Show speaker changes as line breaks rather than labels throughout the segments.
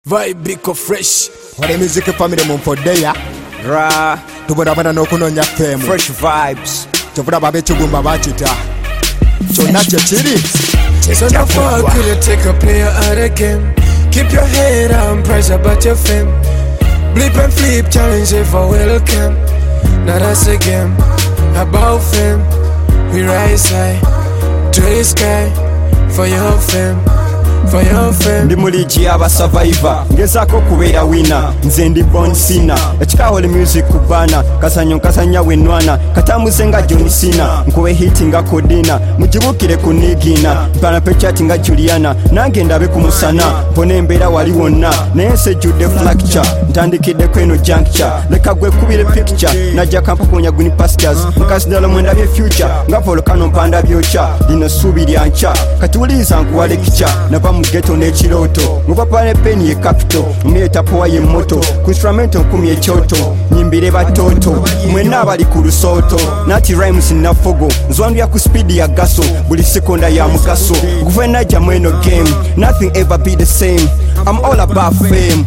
Vibe biko fresh.
Wale music family mumpodeya
Ra
tubona bana nokunonya femu
fresh vibes.
tubona babe chugumba bachita chonna chiri.
So no fuck will you take a player out of game. Keep your head on pressure about your fame. Blip and flip challenge if I welcome. Now that's a game about fame. We rise high to the sky for your fame. For your fame.
Ndi muliji aba survivor ngezako kubeera wina nze ndi Born Sinner ekikawole music kubana kasanya wenwana katambuze nga John Cena nkube hit nga Kodina mujibukire kunigina mpana pechati nga Juliana nange ndabe kumusana mbone embeera wali wonna naye sejjudde fracture ntandikidde kweno juncture leka gwe kubire picture najja kampaponya guni pastures nkasidala mwenda bye future nga volcano mpanda byocha lino subi lyancha katuliza nkuwa lecture nava mu ghetto n'ekiroto mupapa ne peni ye capital muyeta powa ye moto ku instrumento nkumi ekyoto nyimbire batoto mwenna abali ku lusooto nati rhymes nafogo nzwandya ku speed ya gaso buli sekonda ya mugaso guve najja mweno game nothing ever be the same I'm all about fame.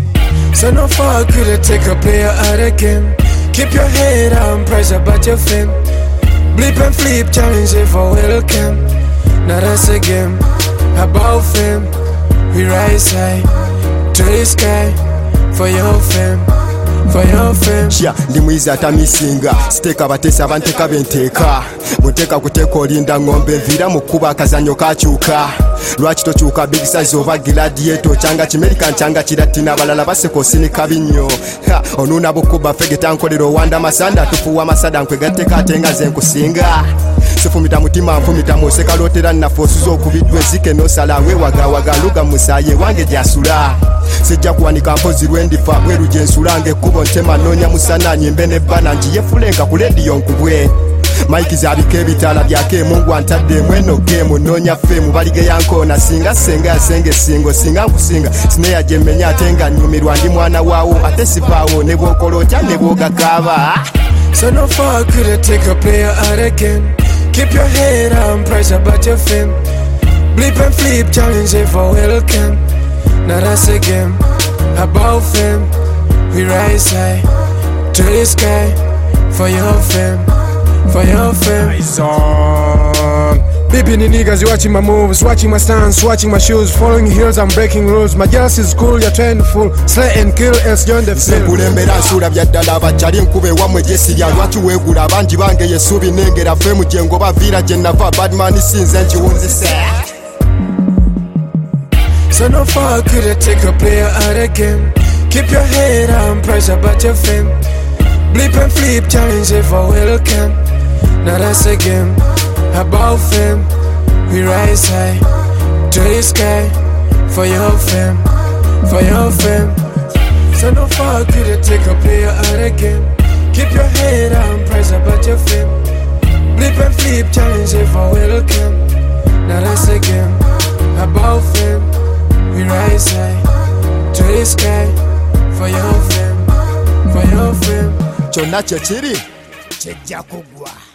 So no fuck could you take a player out of game. Keep your head on pressure about your fame. Blip and flip challenge if I welcome. Now that's a game about fame. We rise high to the sky for your fame. For your fame.
Chia ndi mwiza atamisinga steka batesa banteka benteka muteka kuteka olinda ngombe vira mukuba akazanyo kachuka lwaki tochuka big size over gladiator changa chimerika changa kiratina balala baseko sini kabinyo onuna bukuba fegeta nkolero wanda masanda tufuwa masada nkwegateka atenga zenkusinga sifumita mutima mfumita moseka lotera na force zo kubidwe zike no salawe waga luga musaye wange jasula sejja kuwanika mpozi lwendifa bweru jensulange kubo ntema nonya musana nyimbe ne bana njiye fulenka ku radio nkubwe Mike zabike bitala byake Mungu antadde mweno game nonya femu balige yankona singa senga senge singo singa kusinga snare jemenya atenga nyumirwa ndi mwana wawo atesipawo ne bokolotya ne bogakaba.
So no fuck could you take a player out of game. Keep your head on pressure about your fame. Blip and flip challenge if I welcome. Now that's a game about fame. We rise high to the sky for your fame. For your fame. Baby the niggas, you watching my moves, watching my stance, watching my shoes, following heels and breaking rules. My jealousy is cool, you're trying to fool. Slay and kill, else join the film.
Kulembera nsula byaddala abachali nkube wamwe jesirya lwaki weegula abangi bange yesuubi nengera femu jengo bavira jenava badman sinze njiwunzise.
So no fuck could you take a player out of game. Keep your head on pressure about your fame. Blip and flip challenge if I welcome. Now that's a game about fame. We rise high to the sky for your fame. For your fame. So no fuck could you take a player out of game. Keep your head on pressure about your fame. Blip and flip challenge if I welcome. Now that's a game about fame. We rise high to the sky for your fame. For your fame.
Chonna chiri chejja kugwa.